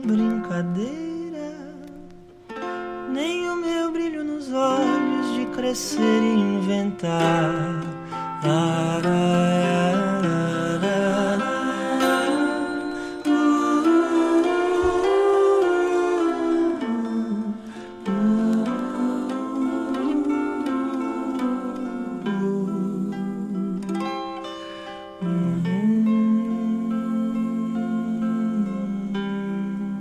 brincadeira, nem o meu brilho nos olhos de crescer e inventar.